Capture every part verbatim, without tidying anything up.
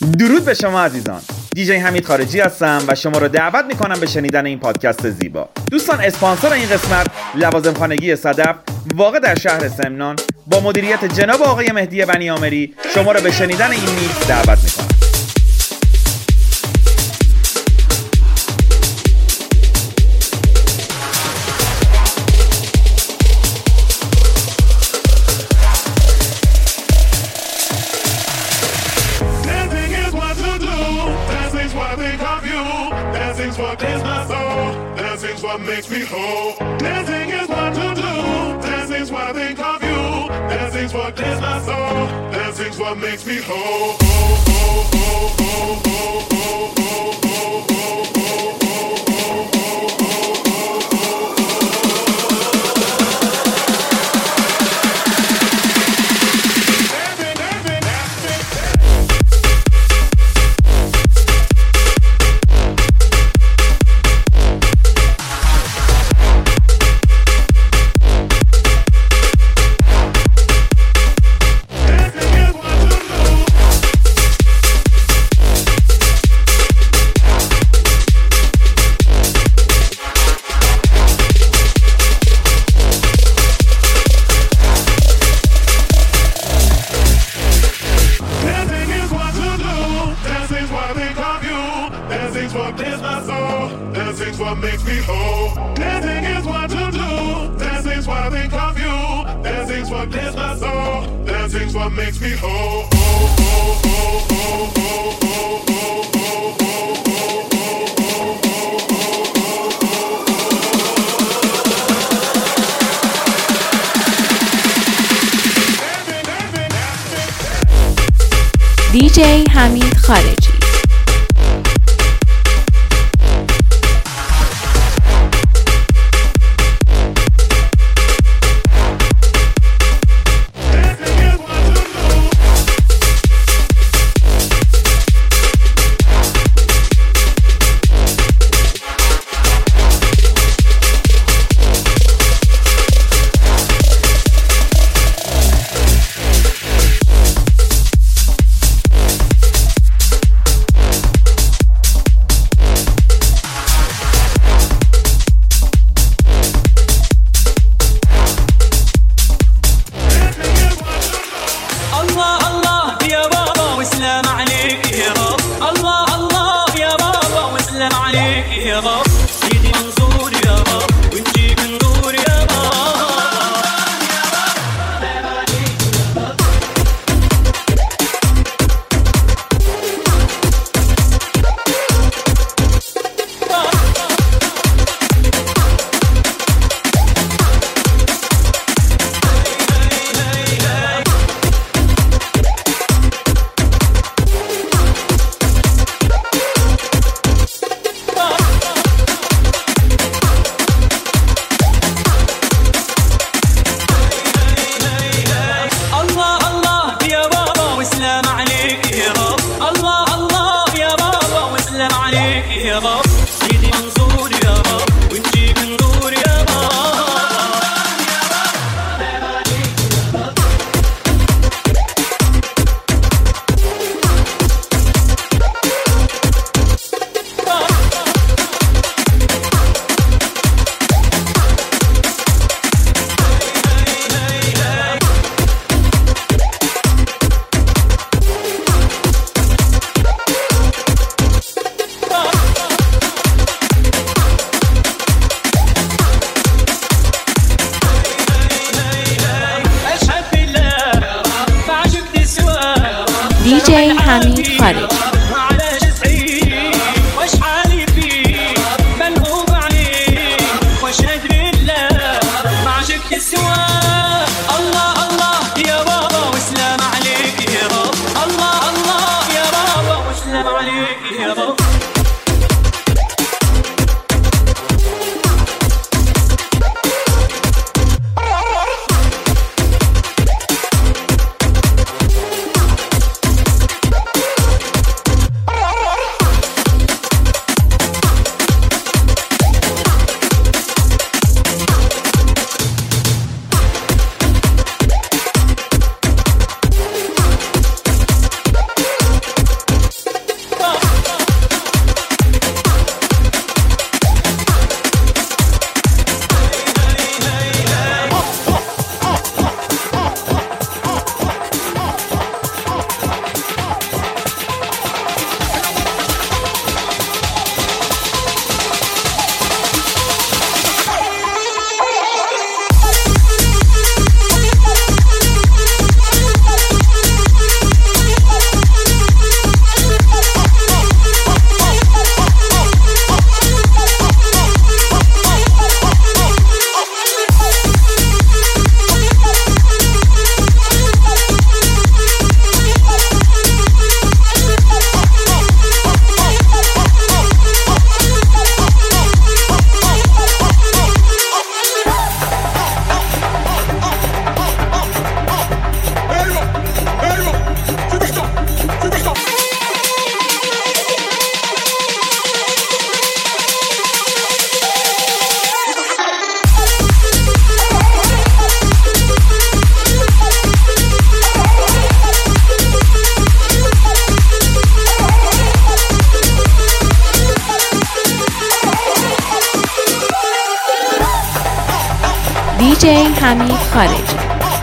درود به شما عزیزان. دیجی حمید خارجی هستم و شما رو دعوت میکنم به شنیدن این پادکست زیبا. دوستان، اسپانسر این قسمت لوازم خانگی صدف واقع در شهر سمنان با مدیریت جناب آقای مهدی بنیامری شما رو به شنیدن این میکس دعوت میکنم. What makes me whole. Dancing is what to do. Dancing's what I think of you. Dancing's what clears my soul. Dancing's what makes me whole. Oh, oh, oh, oh, oh, oh, oh, oh, oh, دیجی حمید خارجی. دیجی حمید خارجی. دیجی حمید خارجی.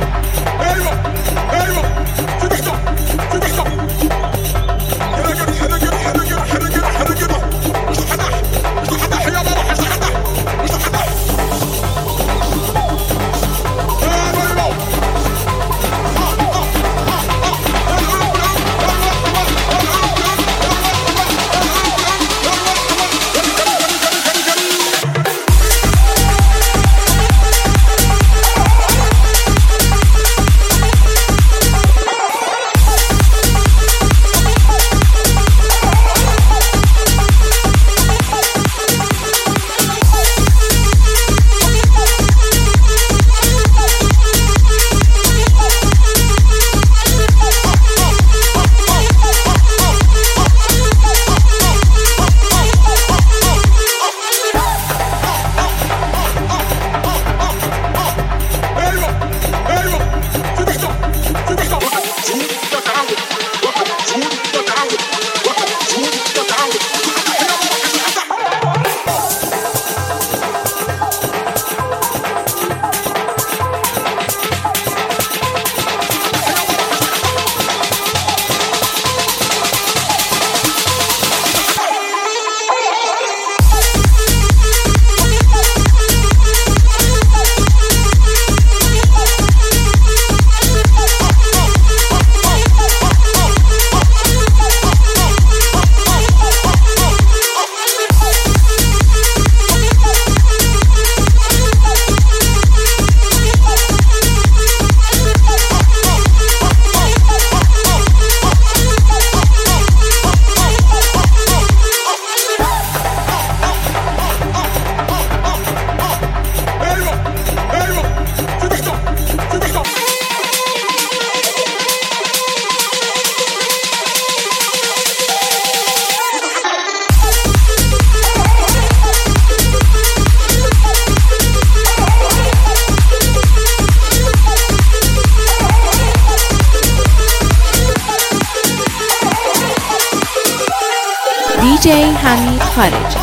دیجی حمید خارجی.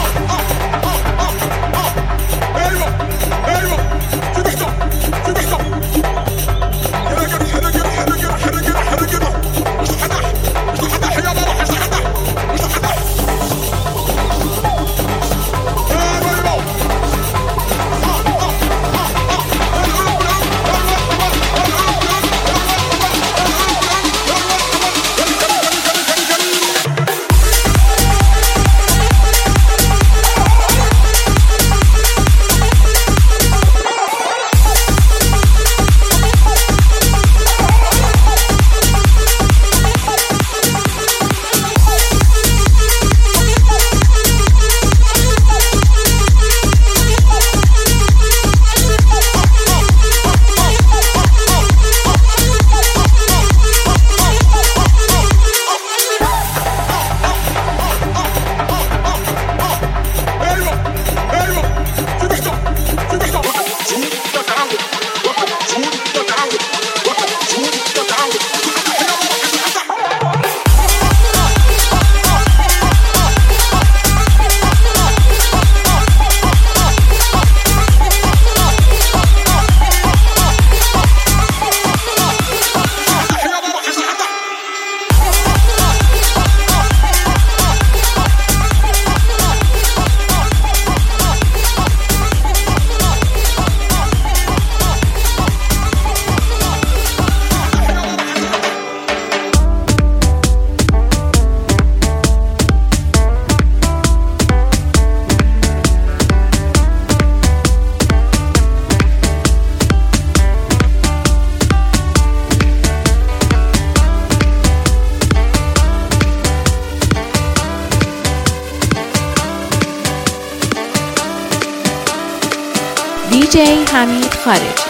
دیجی حمید خارجی.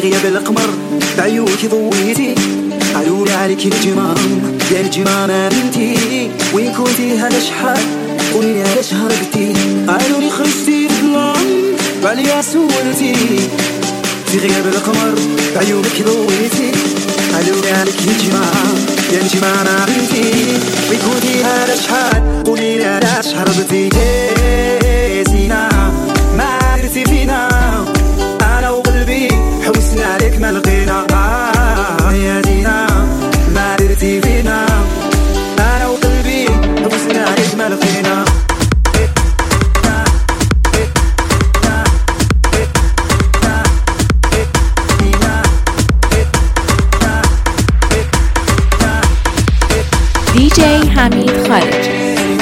غياب القمر بعيوك ضويتي قالوا لي عليك الجمام يا الجمامة بنتي وين كنتي هذا شحال قولي لي علاش هربتي قالوا لي خرجتي بالظلام وعليا سولتي في غياب القمر بعيونك ضويتي قالوا لي عليك الجمام يا الجمامة بنتي وين كنتي هذا شحال قولي لي علاش هربتي زينة ما درتي فينا أنا وقلبي حوسنا عليك ما لقينا آه يا زينة ما درتي فينا أنا وقلبي حوسنا عليك ما لقينا دی جی حمید خارجی.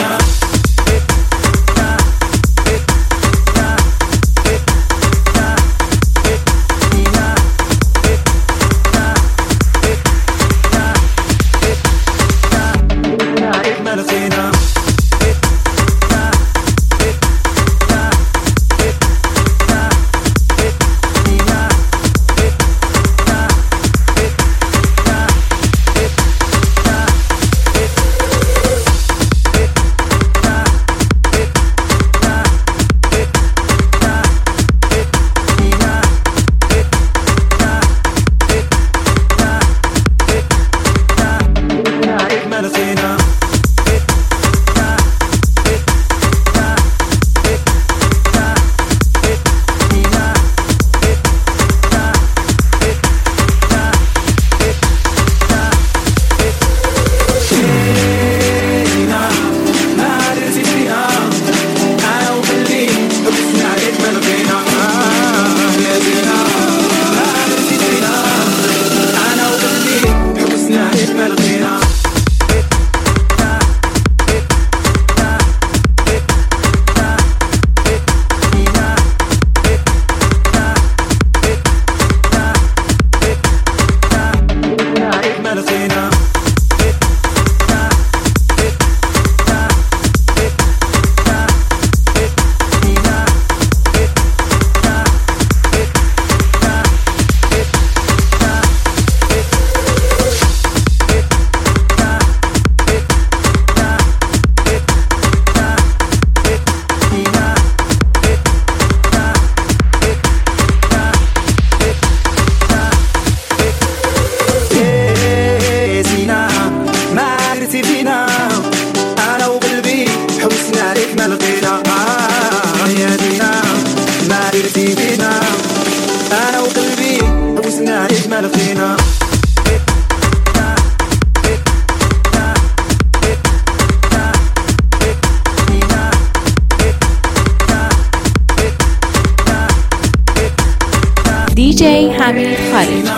دی جی حمید خارجی.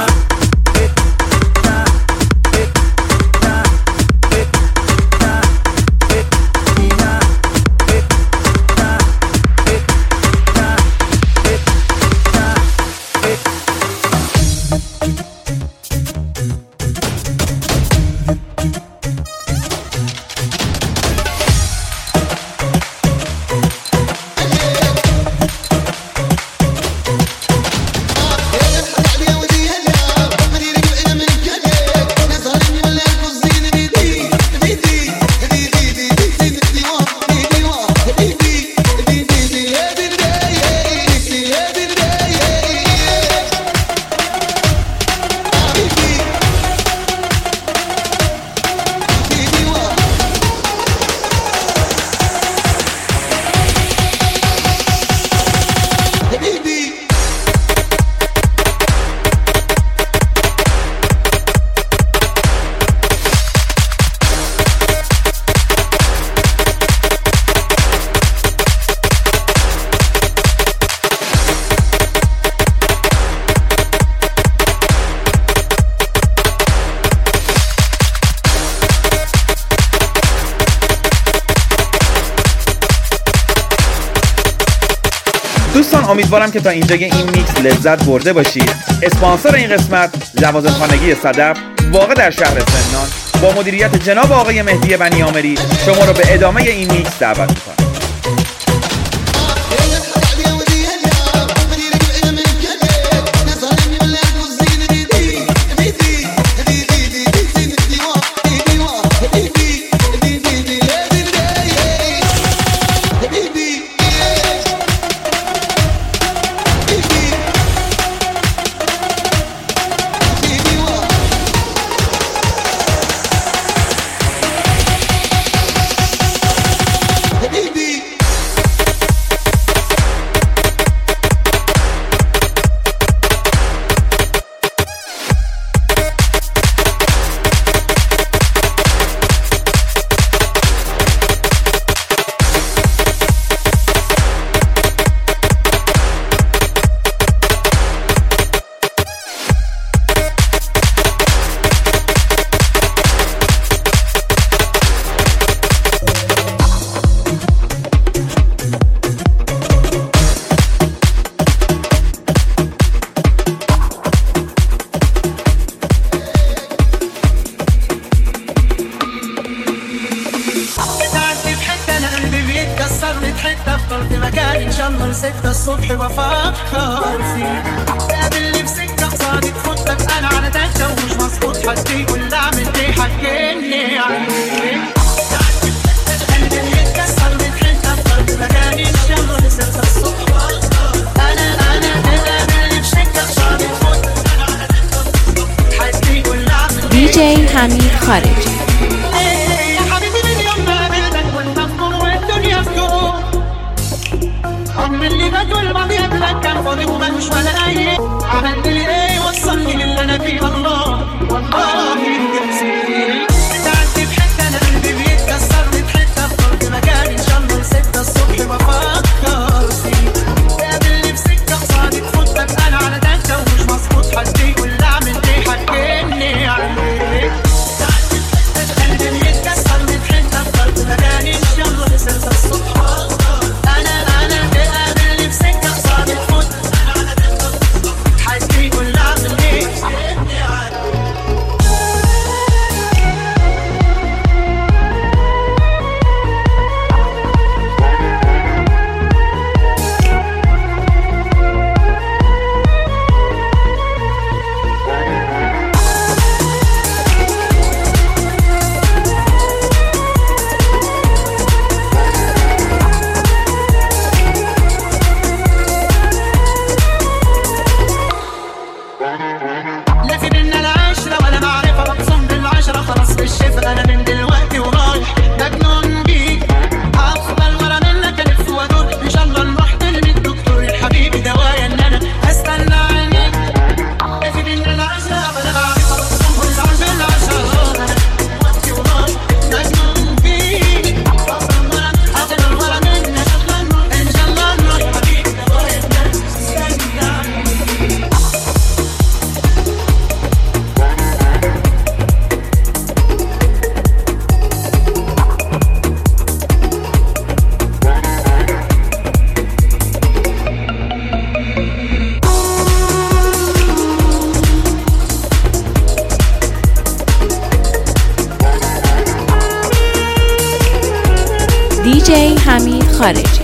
دوستان امیدوارم که تا اینجای این میکس لذت برده باشید. اسپانسر این قسمت لوازم خانگی صدف واقع در شهر سمنان با مدیریت جناب آقای مهدی بنیامری شما رو به ادامه این میکس دعوت می‌کنم. الصبح بفكر فيك. قابلني في سكة قصادي تفوتك انا على دكة ومش مظبوط حد يقول اعمل ايه حكيني عليك. قلبي يتكسر من حتة بطرد مكاني الشغل لسه الصبح انا انا قابلني في سكة قصادي تفوتك انا على دكة حد يقول اعمل دی جی حمید خارجی. اللي بقول ما بيقلك كان فاضي ومالوش ولا أي. عملت لي ايه وصلني للي انا فيه الله والله يجزيك. تعدي بحته انا قلبي بيتكسر من حته بطرد مكاني ان شاء الله ستة الصبح بفكر فيك. قابلني في سكه قصادي تفوتك انا على دكه ومش مظبوط حد يقول اعمل ايه حكيني عليك. تعدي بحته قلبي بيتكسر من حته بطرد مكاني ان شاء الله ستة الصبح دی جی حمید خارجی.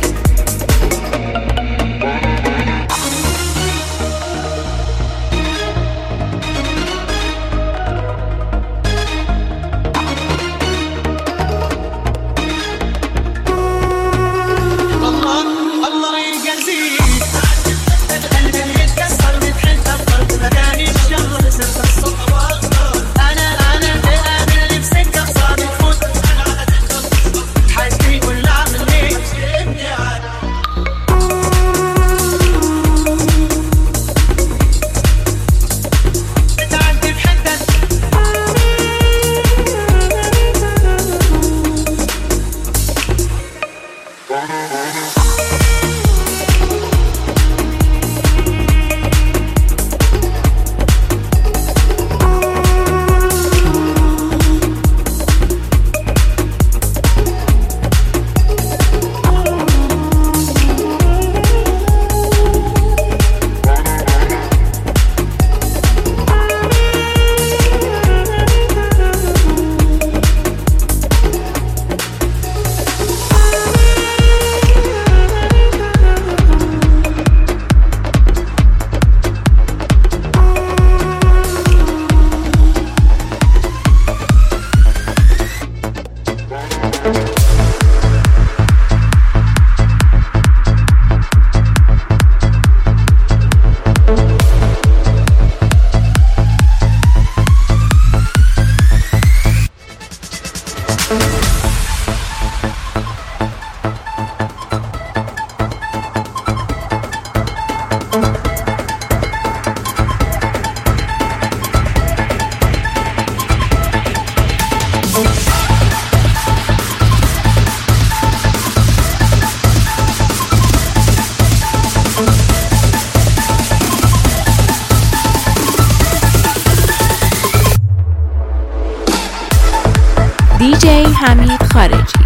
دی جی حمید خارجی.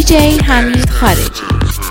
دیجی حمید خارجی.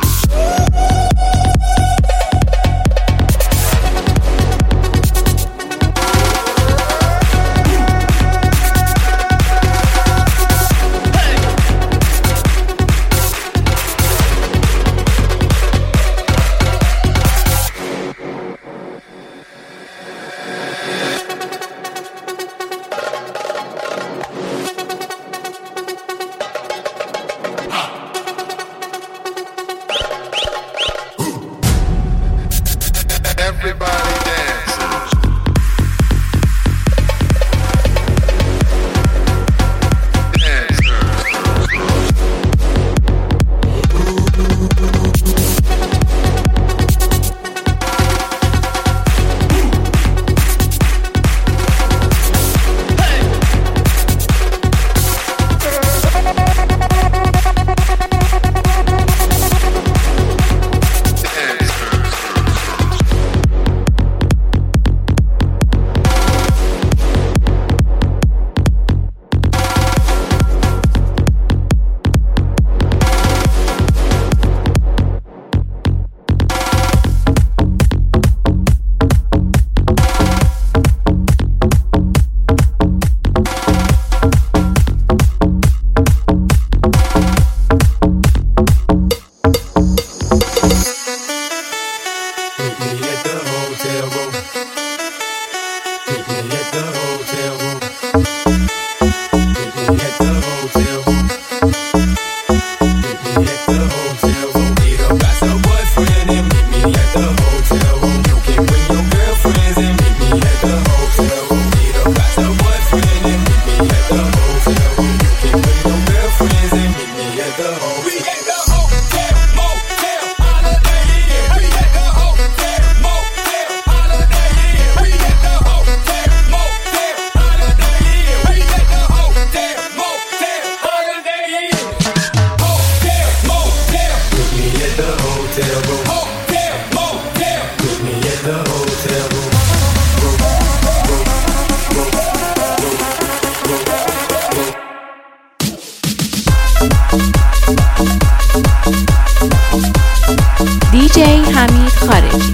دیجی حمید خارجی.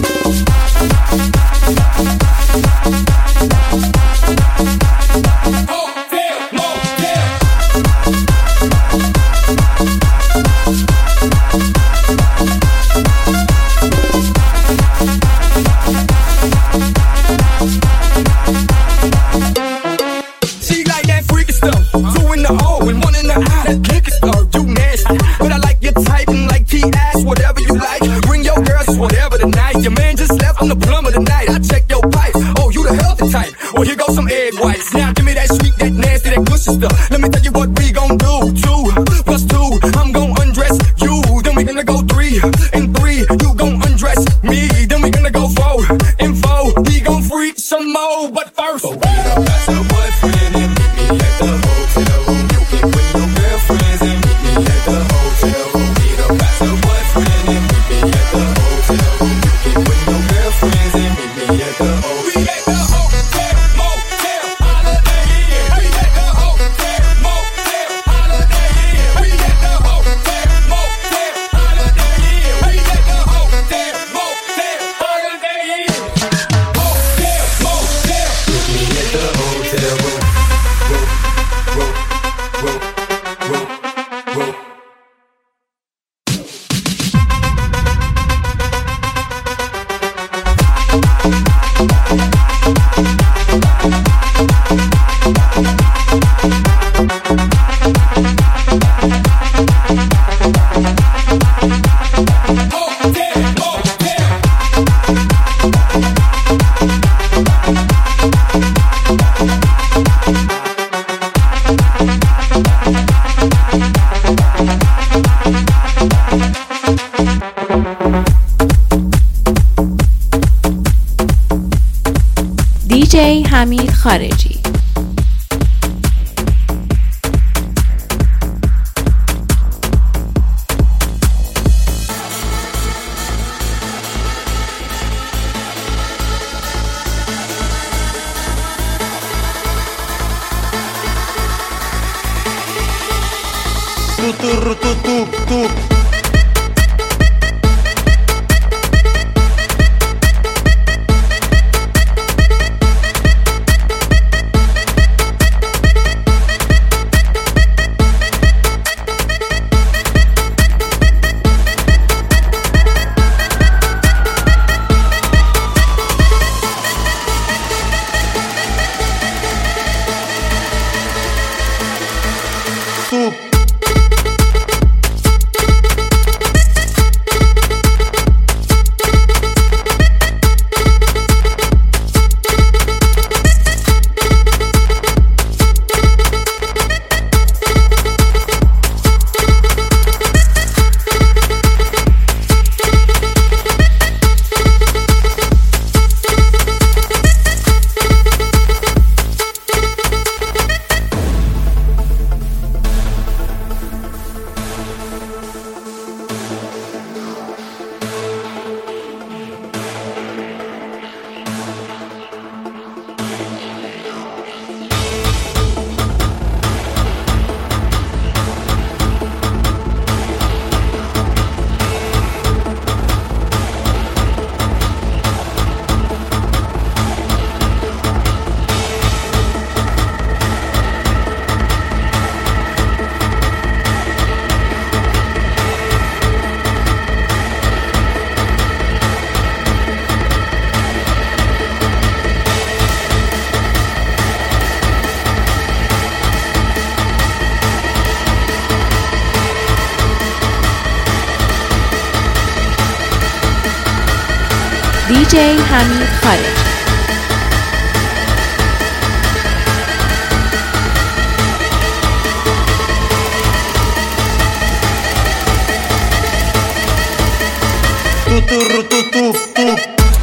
Your man just left, I'm the plumber tonight. I check your pipe. Oh, you the healthy type. Well, here goes some egg whites. Now give me that sweet, that nasty, that gushy stuff. Let me tell you what we gon' do. Two plus two, I'm gon' undress you. Then we gonna go three and three. You gon' undress me. Then we gonna go four and four. We gon' freak some more. But first, oh, we don't got your boyfriend and meet me at the hotel room. You can bring your girlfriends and meet me at the hotel room. We don't got your boyfriend and meet me at the hotel room. Friends and meet me at the hotel. We at the hotel, motel, holiday inn. We at the hotel, motel, holiday inn. We at the hotel, motel, holiday inn. We at the hotel, motel, holiday inn. Hotel, motel. Meet me at the hotel room. Room, room, room, room, room. دیجی حمید خارجی. tu tu tu tu. دیجی حمید خارجی. Tu tu tu tu tu.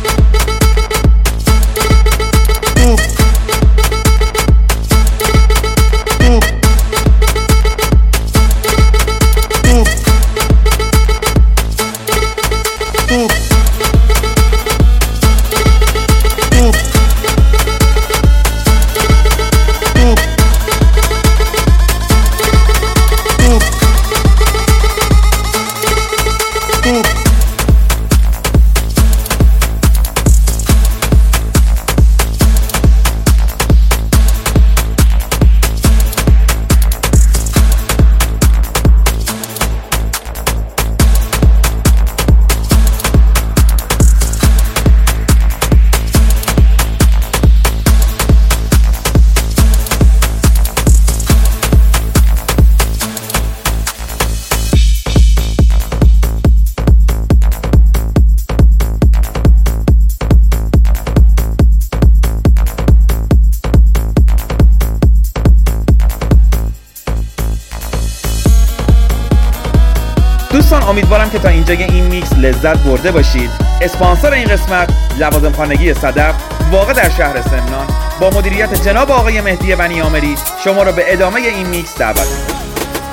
دوستان امیدوارم که تا اینجای این میکس لذت برده باشید. اسپانسر این قسمت لوازم خانگی صدف واقع در شهر سمنان با مدیریت جناب آقای مهدی بنیامری شما را به ادامه این میکس دعوت می‌کنم.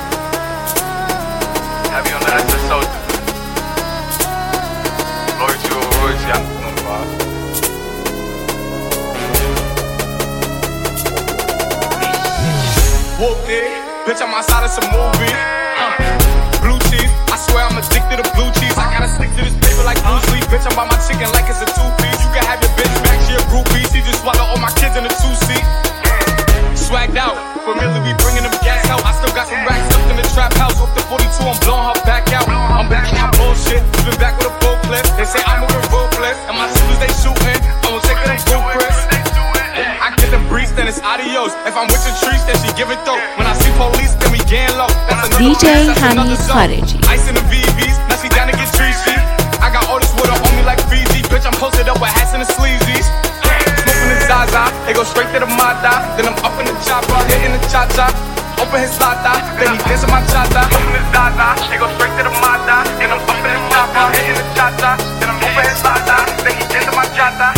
Bitch, I'm outside of some movie. Uh, blue cheese, I swear I'm addicted to blue cheese. I gotta stick to this paper like Bruce Lee. Bitch, I'm by my chicken like it's a two-piece. You can have your bitch back, she a groupie. She just swallow all my kids in a two-seat. Swagged out, familiar, we bringing them gas out. I still got some racks up in the trap house. Off the forty-two, I'm blowing her back out. I'm back on my bullshit, been back with a full clip. They say I'm moving ruthless, and my shooters they shooting. I'm gonna take them through, Chris. I get them breeze, then it's adios. If I'm with the trees, then she give it though. When I see police, then we gang low. That's another دیجی حمید خارجی. Ice in the V Vs, now she down to get treachy. I got all this water on me like Fiji. Bitch, I'm posted up with hats and the sleazies. Smoking the Zaza, they go straight to the Mata. Then I'm up in the chopper, hitting the cha-cha. Open his lata, then he dancing my cha-cha. Open his Zaza, they go straight to the Mata. Then I'm up in the chopper, hitting the cha-cha. Then I'm open his lata, then he dancing my cha-cha.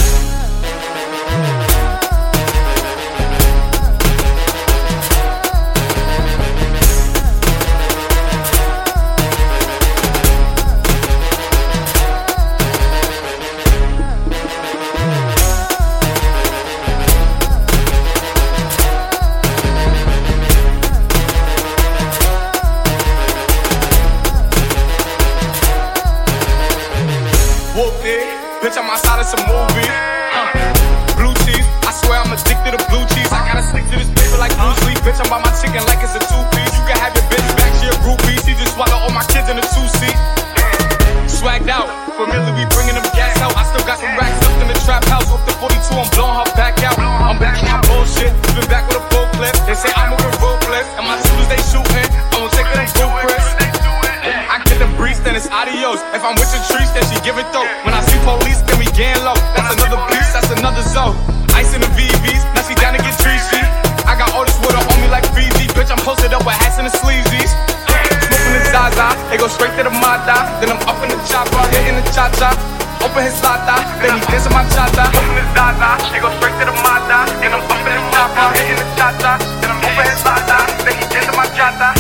whooped it. Bitch, I'm outside of some movie. Uh, blue cheese, I swear I'm addicted to blue cheese. I gotta stick to this paper like Bruce Lee. Bitch, I'm by my chicken like it's a two-piece. You can have your bitch back, she a groupie. She just swallow all my kids in a two-seat. Swagged out, familiar, we bringing them gas out. I still got some racks up in the trap house. Off the forty-two, I'm blowing her back out. I'm back on my bullshit, been back with a full clip. They say I'm moving ruthless, and my shooters they shooting. I'm gonna take them Chris. I get them breeze, then it's adios. If I'm with your trees, then she give it though. When I see police, then we gang low. That's another beast, that's another zone. Ice in the V Vs, now she down to get treachy. I got all this water on me like Fiji. Bitch, I'm posted up with hats and the sleazies. Smoking the Zaza, they go straight to the Mata. Then I'm up in the chopper, hitting the cha-cha. Open his lata, then he dancing my cha-cha. Open his Zaza, they go straight to the Mata. Then I'm up in the chopper, hitting the cha-cha. Then I'm open his lata, then he dancing my cha-cha.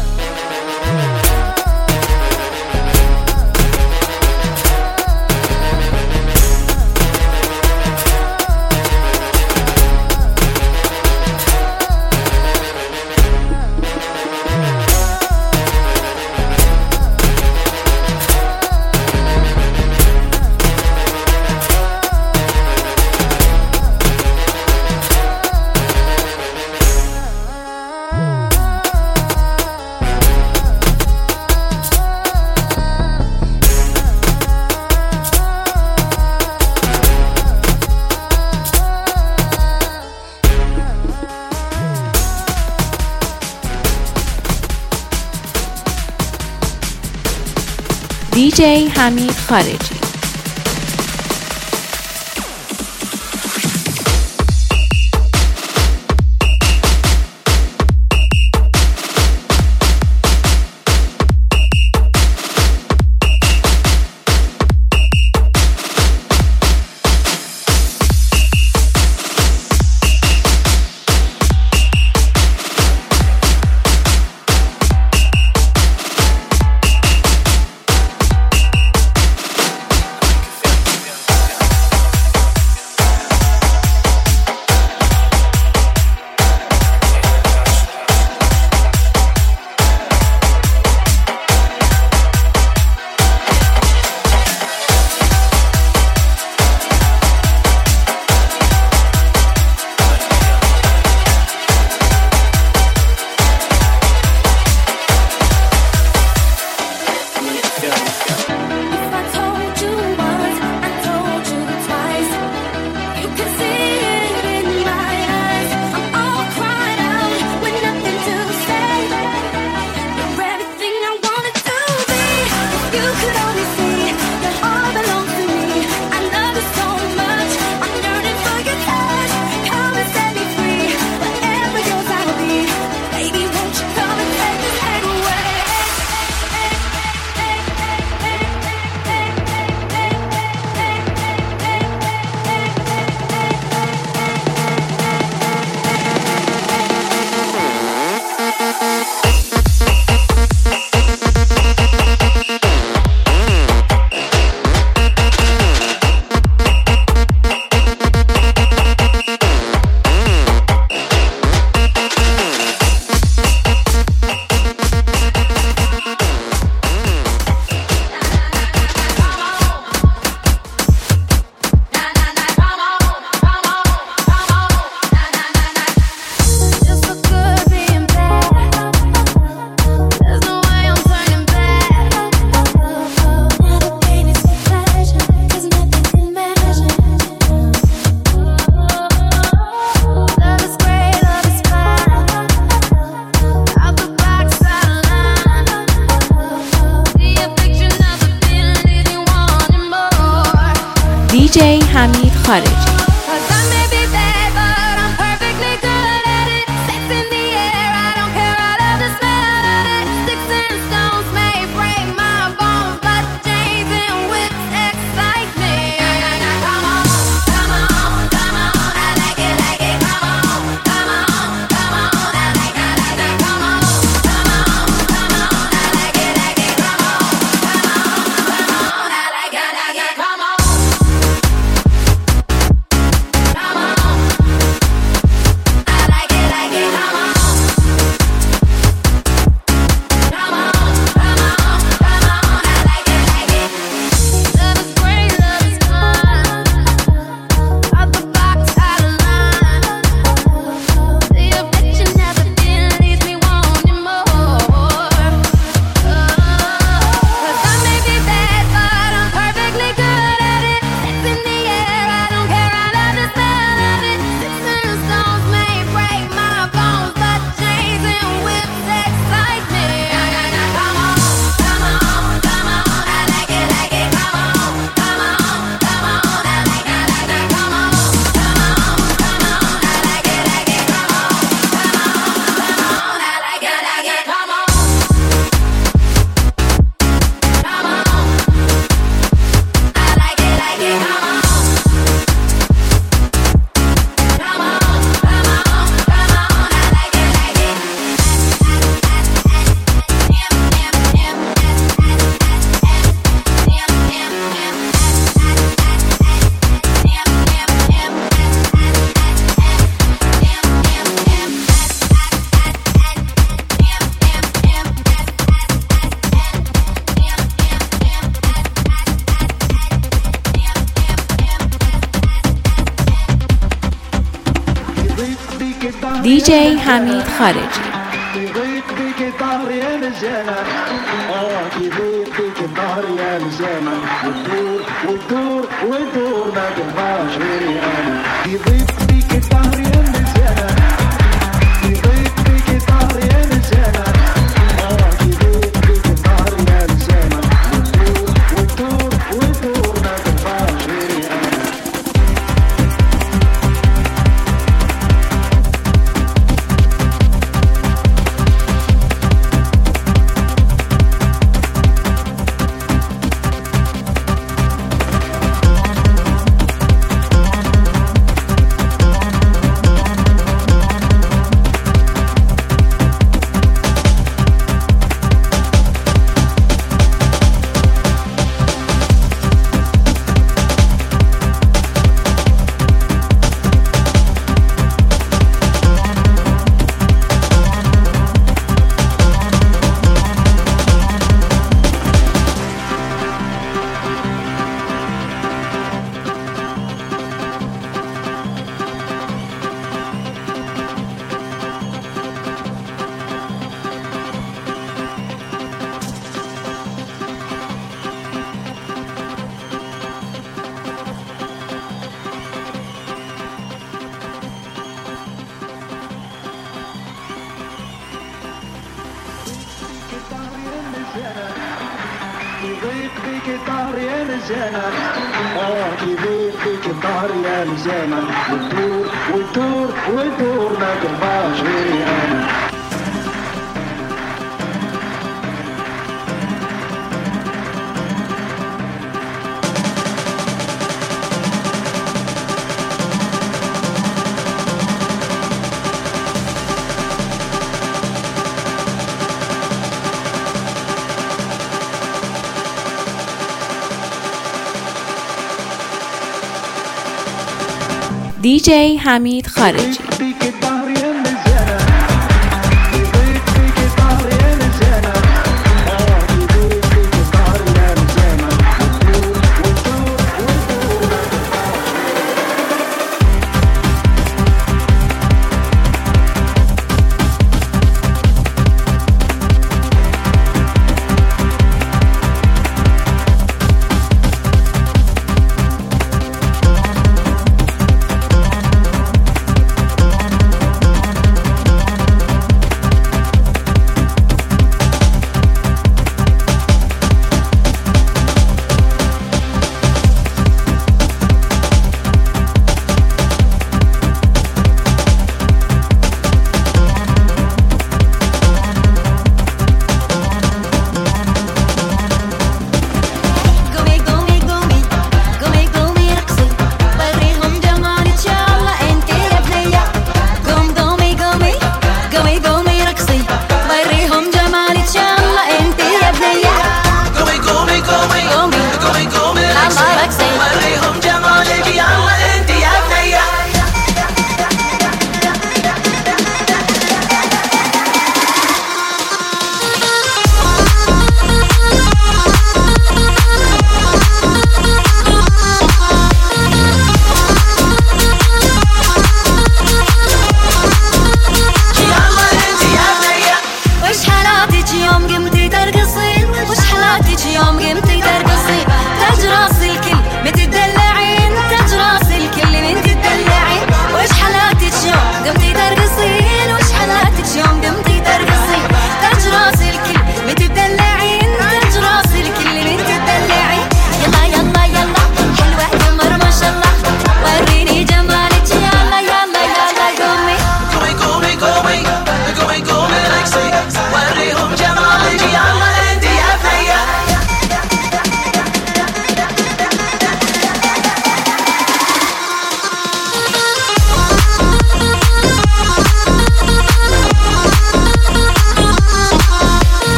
دیجی حمید خارجی. دیجی حمید خارجی. دی جی حمید خارجی. يضيق بك الظهر يا نجامة، اه يضيق بك الظهر يا نجامة، وتدور وتدور وتدور ما تنفعش غيري أنا. يضيق بك الظهر يا نجامة، يضيق بك الظهر يا نجامة، اه يضيق بك الظهر يا نجامة، وتدور وتدور وتدور ما تنفعش غيري أنا. يضيق بك الظهر يا نجامة، اه يضيق بك الظهر يا نجامة، وتدور وتدور وتدور ما تنفعش غيري أنا. دی جی حمید خارجی. بك الظهر يا نجامة، يضيق بك الظهر يا نجامة، اه يضيق بك الظهر يا نجامة، وتدور وتدور وتدور ما تنفعش.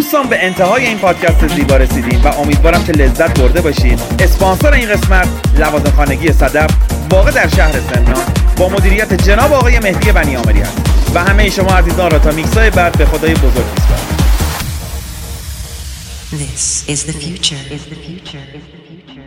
دوستان به انتهای این پادکست زیبا رسیدیم و امیدوارم که لذت برده باشید. اسپانسر این قسمت لوازم خانگی صدف واقع در شهر سمنان با مدیریت جناب آقای مهدی بنی آمری است و همه شما عزیزان را تا میکسای بعد به خدای بزرگ میسپارم. This is the future. Is the future. Is the future.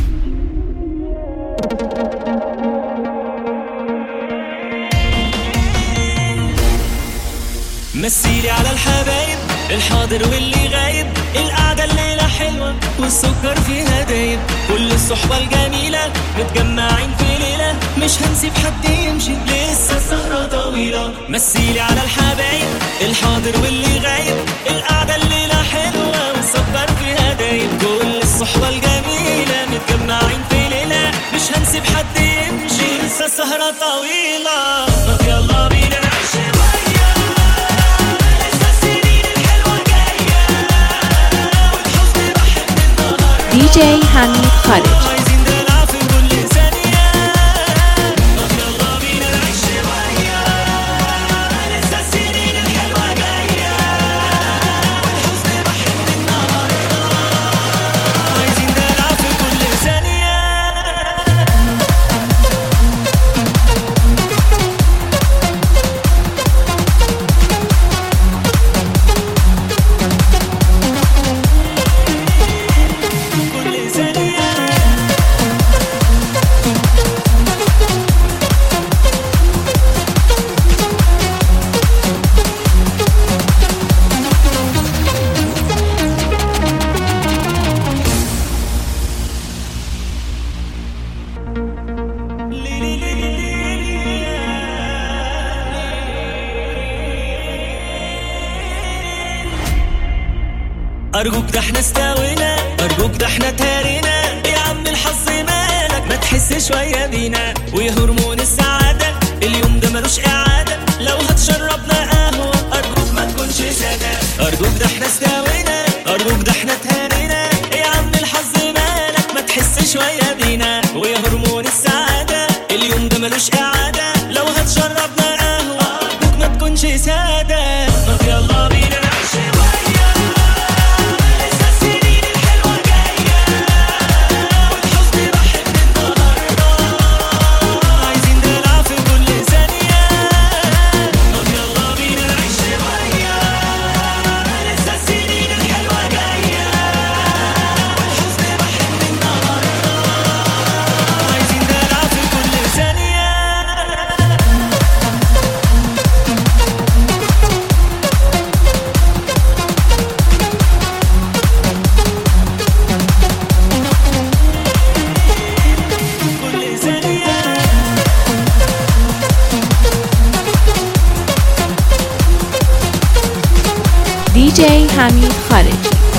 مسيلي على الحبايب الحاضر واللي غايب، القعدة الليلة حلوة والسكر فيها دايب، كل الصحبة الجميلة متجمعين في ليلة، مش هنسيب حد يمشي لسه السهرة طويلة. مسيلي على الحبايب الحاضر واللي غايب، القعدة الليلة حلوة والسكر فيها دايب، كل الصحبة الجميلة متجمعين في ليلة، مش هنسيب حد يمشي لسه السهرة طويلة. طب يلا بينا نعيش دی جی حمید خارجی. أرجوك ده احنا استوينا، أرجوك ده احنا تارينا، يا عم الحظ مالك ما تحس شوية بينا، ويا هرمون السعادة اليوم ده ملوش إعادة، لو هتشربنا قهوة أرجوك ما تكونش سادة. أرجوك ده احنا استوينا، أرجوك ده احنا تارينا، يا عم الحظ مالك ما تحس شوية بينا، ويا هرمون السعادة اليوم ده ملوش إعادة، لو هتشربنا قهوة أرجوك ما تكونش سادة. طب يلا بينا نعيش دی جی حمید خارجی.